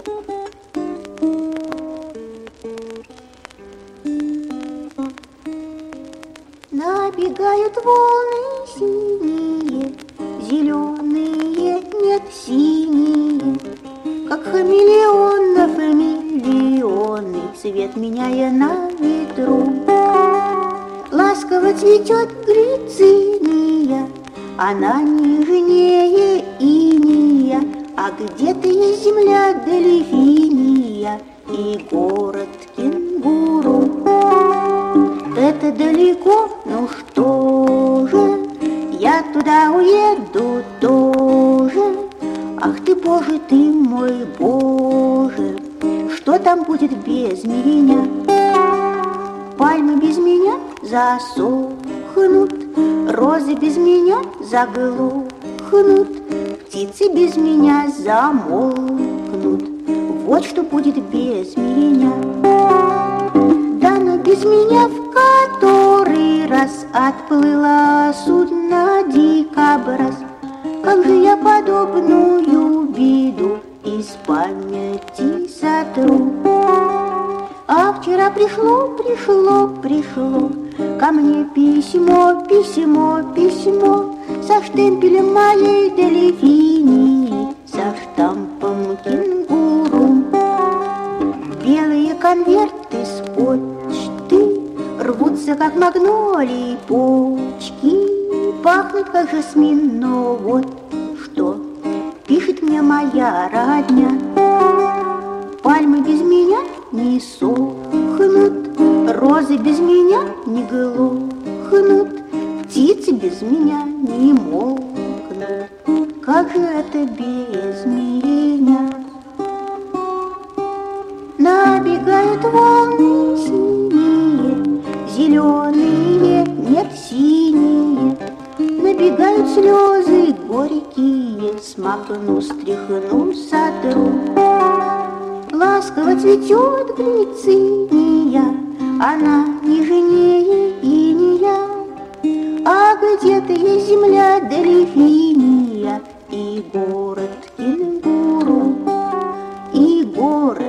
Набегают волны синие, зеленые, нет, синие, как хамелеонов миллионы, цвет меняя на ветру. Ласково цветет глициния, она нежнее иния, а где-то есть земля дельфиния и город кенгуру. Это далеко, ну что же, я туда уеду тоже. Ах ты, Боже, ты мой Боже, что там будет без меня? Пальмы без меня засохнут, розы без меня заглохнут, птицы без меня замолкнут. Вот что будет без меня. Да, но без меня в который раз отплыла судно дикобраз. Как же я подобную беду из памяти сотру? А вчера пришло ко мне письмо со штемпелем моей дельфинии, со штампом кенгуру. Белые конверты с почты рвутся, как магнолии почки, пахнут, как жасмин, но вот что пишет мне моя родня. Пальмы без меня не сохнут, розы без меня не глохнут, птицы без меня не молкнут. Как же это без меня? Набегают волны синие, зеленые, нет, синие. Набегают слезы горькие, смахну, стряхну, сотру. Ласково цветет глициния, она нежнее иния, а где-то есть земля дельфиния и город кенгуру, и город